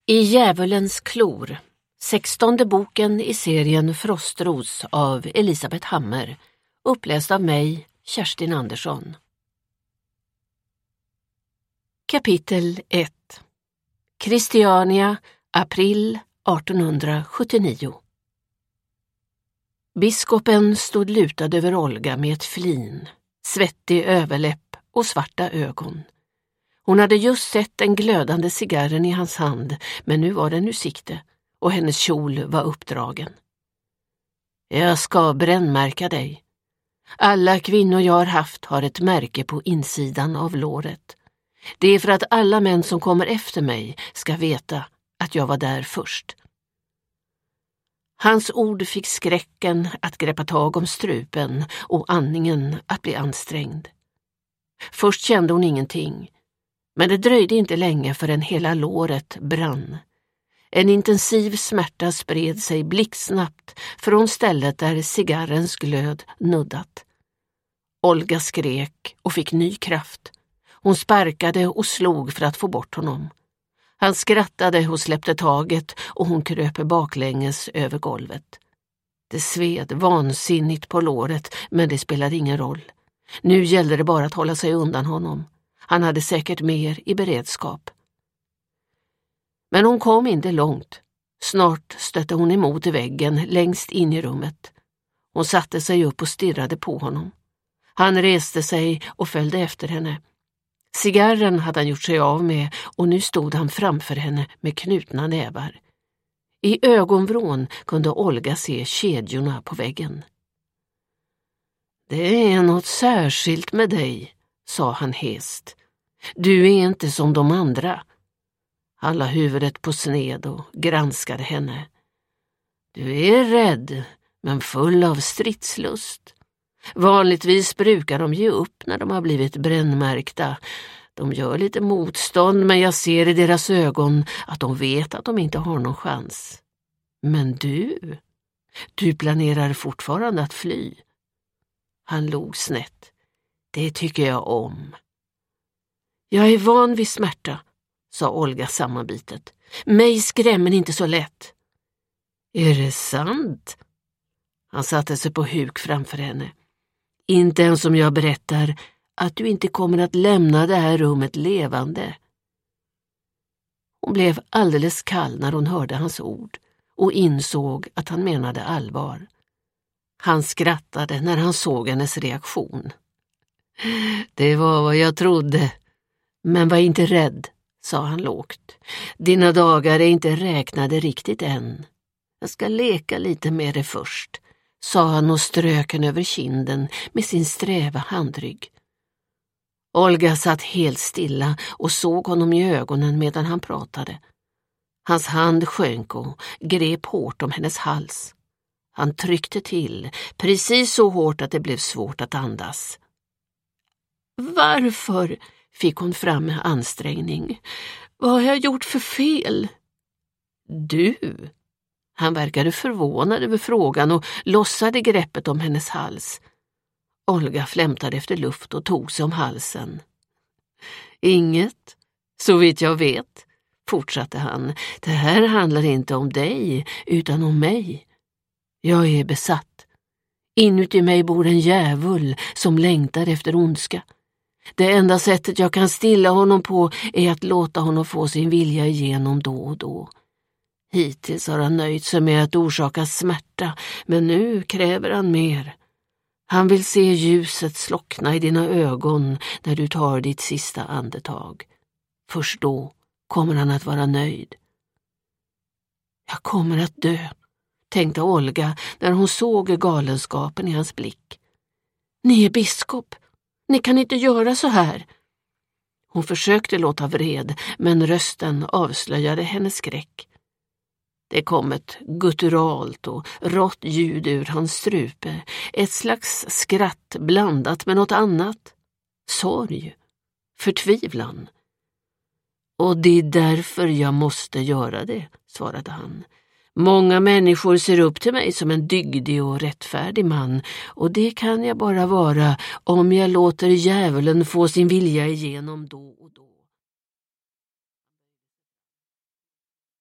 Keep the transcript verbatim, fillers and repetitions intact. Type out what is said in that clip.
I djävulens klor, sextonde boken i serien Frostros av Elisabeth Hammer, uppläst av mig, Kerstin Andersson. Kapitel ett. Christiania, april artonhundrasjuttionio. Biskopen stod lutad över Olga med ett flin, svettig överläpp och svarta ögon. Hon hade just sett den glödande cigarren i hans hand, men nu var den ur sikte och hennes kjol var uppdragen. Jag ska brännmärka dig. Alla kvinnor jag har haft har ett märke på insidan av låret. Det är för att alla män som kommer efter mig ska veta att jag var där först. Hans ord fick skräcken att greppa tag om strupen och andningen att bli ansträngd. Först kände hon ingenting, men det dröjde inte länge förrän hela låret brann. En intensiv smärta spred sig blixtsnabbt från stället där cigarrens glöd nuddat. Olga skrek och fick ny kraft. Hon sparkade och slog för att få bort honom. Han skrattade och släppte taget och hon kröp baklänges över golvet. Det sved vansinnigt på låret, men det spelade ingen roll. Nu gällde det bara att hålla sig undan honom. Han hade säkert mer i beredskap. Men hon kom inte långt. Snart stötte hon emot väggen längst in i rummet. Hon satte sig upp och stirrade på honom. Han reste sig och följde efter henne. Cigarren hade han gjort sig av med och nu stod han framför henne med knutna nävar. I ögonvrån kunde Olga se kedjorna på väggen. Det är något särskilt med dig, sa han hest. Du är inte som de andra. Han la huvudet på sned och granskade henne. Du är rädd, men full av stridslust. Vanligtvis brukar de ge upp när de har blivit brännmärkta. De gör lite motstånd, men jag ser i deras ögon att de vet att de inte har någon chans. Men du, du planerar fortfarande att fly. Han log snett. Det tycker jag om. Jag är van vid smärta, sa Olga sammanbitet. Mig skrämmer inte så lätt. Är det sant? Han satte sig på huk framför henne. Inte ens om jag berättar att du inte kommer att lämna det här rummet levande. Hon blev alldeles kall när hon hörde hans ord och insåg att han menade allvar. Han skrattade när han såg hennes reaktion. Det var vad jag trodde. Men var inte rädd, sa han lågt. Dina dagar är inte räknade riktigt än. Jag ska leka lite med det först, sa han och strök henne över kinden med sin sträva handrygg. Olga satt helt stilla och såg honom i ögonen medan han pratade. Hans hand sjönk och grep hårt om hennes hals. Han tryckte till, precis så hårt att det blev svårt att andas. Varför? Fick hon fram med ansträngning. Vad har jag gjort för fel? Du? Han verkade förvånad över frågan och lossade greppet om hennes hals. Olga flämtade efter luft och tog sig om halsen. Inget, så vitt jag vet, fortsatte han. Det här handlar inte om dig, utan om mig. Jag är besatt. Inuti mig bor en djävul som längtar efter ondska. Det enda sättet jag kan stilla honom på är att låta honom få sin vilja igenom då och då. Hittills har han nöjt sig med att orsaka smärta, men nu kräver han mer. Han vill se ljuset slockna i dina ögon när du tar ditt sista andetag. Först då kommer han att vara nöjd. Jag kommer att dö, tänkte Olga när hon såg galenskapen i hans blick. Ni är biskop. Ni kan inte göra så här. Hon försökte låta vred, men rösten avslöjade hennes skräck. Det kom ett gutturalt och rått ljud ur hans strupe, ett slags skratt blandat med något annat. Sorg, förtvivlan. Och det är därför jag måste göra det, svarade han. Många människor ser upp till mig som en dygdig och rättfärdig man, och det kan jag bara vara om jag låter djävulen få sin vilja igenom då och då.